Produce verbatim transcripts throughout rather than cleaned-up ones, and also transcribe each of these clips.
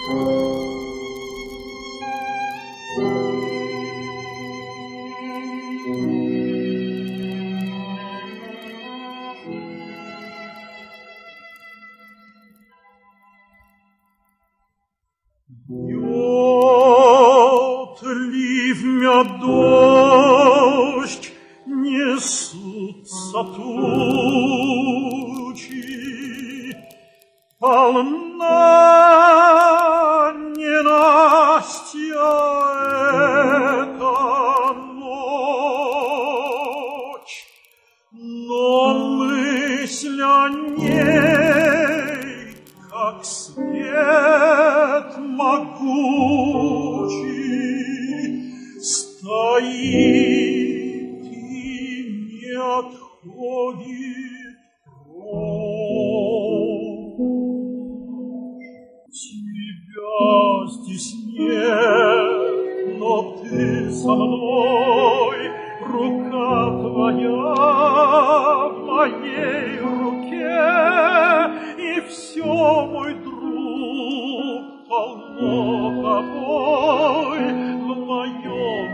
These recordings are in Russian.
Бьет ливня дождь, несутся тучи, полна ненастья эта ночь, но мысль о ней, как свет могучий, стоит и не отходит прочь. Тебя здесь нет, но ты со мной, рука твоя в моей руке, и все, мой друг, полно тобой в моем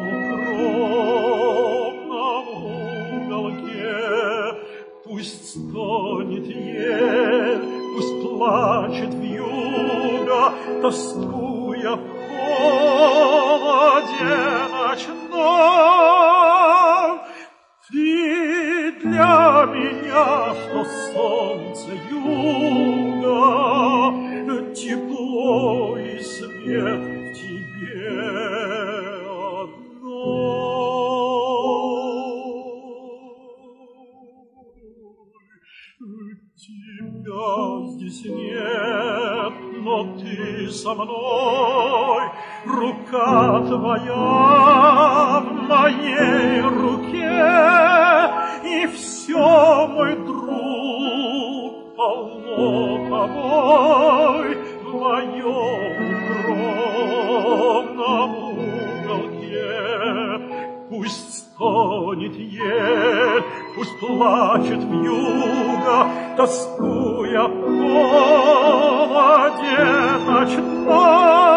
укромном уголке. Пусть стонет ель, пусть плачет вьюга, тоскуя в холоде ночном. Ты для меня, что солнце юга, тепло и свет в тебе одной. Тебя здесь нет, но ты со мной, рука твоя в моей руке, и все, мой друг, полно тобой в моем укромном уголке. Пусть стонет ель, пусть плачет вьюга, тоскуя в холоде ночном.